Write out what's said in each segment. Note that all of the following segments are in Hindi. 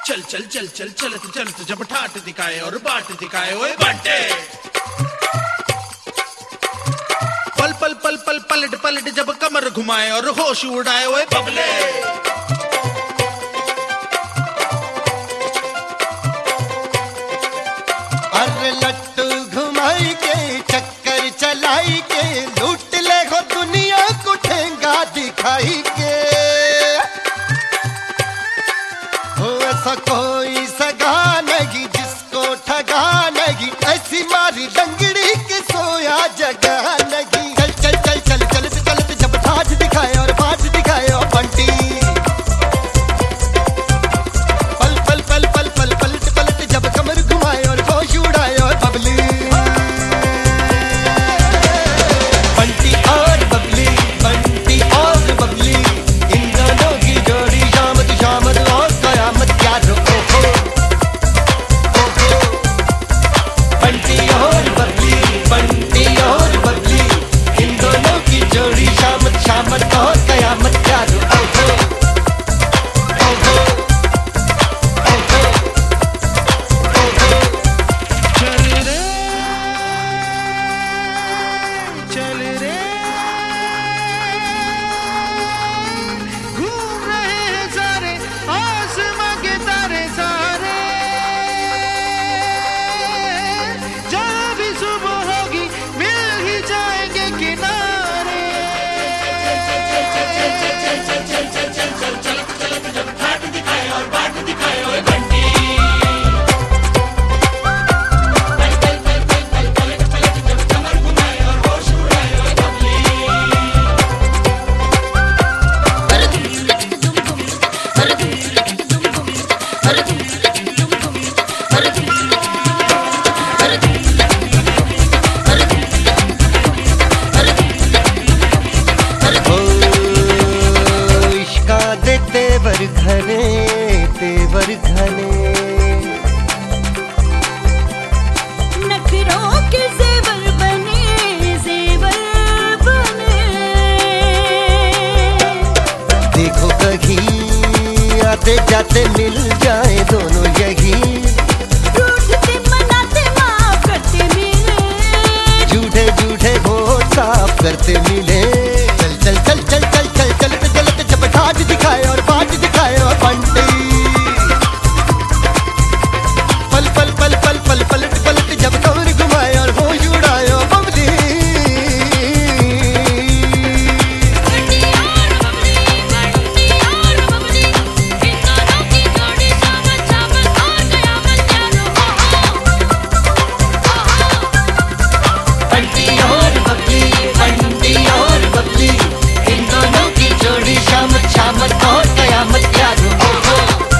चल चल चल चल चलत चलत जब ठाट दिखाए और बाट दिखाए ओए बंटे। पल पल पल पल पलट पलट जब कमर घुमाए और होश उड़ाए ओए बबले। अरे लट्टू घुमाई के चक्कर चलाई के लूट ले हो दुनिया को ठेंगा दिखाई के। हो ऐसा कोई सगा नहीं जिसको ठगा नहीं, ऐसी मारी डंगड़ी के सोया जगह नहीं। चल चल चल चल चलत चलत जब ठाठ दिखाए और बाट दिखाए और बंटी। पल पल पल पल पल पलट पलट जब कमर घुमाए और होश उड़ाए और बबली। बंटी और बबली, बंटी और बबली, इन दोनों की जोड़ी शामत शामत और कयामत क्या रोको हो। बंटी और बबली, बंटी और बबली, इन दोनों की जोड़ी शामत शामत और कयामत क्या रोको हो। चल रे घूम रहे हैं सारे आसमां के तारे सारे, जहाँ भी सुबह होगी मिल ही जाएंगे किनारे। जब ठाट दिखाए और बाट दिखाए ओए बंटी। तेवर घने तेवर घने, नखरों के जेवर बने जेवर बने। देखो कहीं आते जाते मिल जाए दोनों यही, रूठते मनाते माफ करते मिले, झूठे झूठे वोट साफ करते मिले। चल चल चल चल चल चल चलते चलते जब ठाठ दिखाए और बाट दिखाए और बंटी। पल पल पल पल पल पलट पलट जब कमर घुमाए और होश उड़ाए और बबली। बंटी और बबली, बंटी और बबली, इन दोनों की जोड़ी शामत शामत और कयामत क्या रोको हो। बंटी और बबली, बंटी और बबली, इन दोनों की जोड़ी शामत शामत और कयामत क्या रोको हो।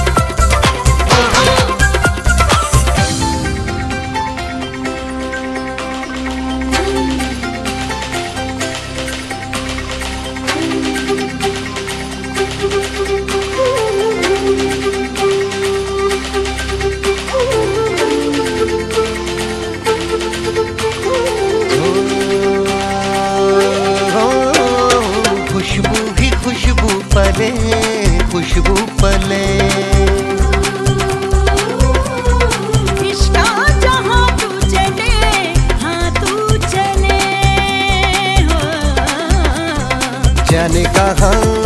खुशबू ही खुशबू पले, खुशबू पले। इश्क़ जहाँ तू चले, हाँ तू चले हो। जाने कहाँ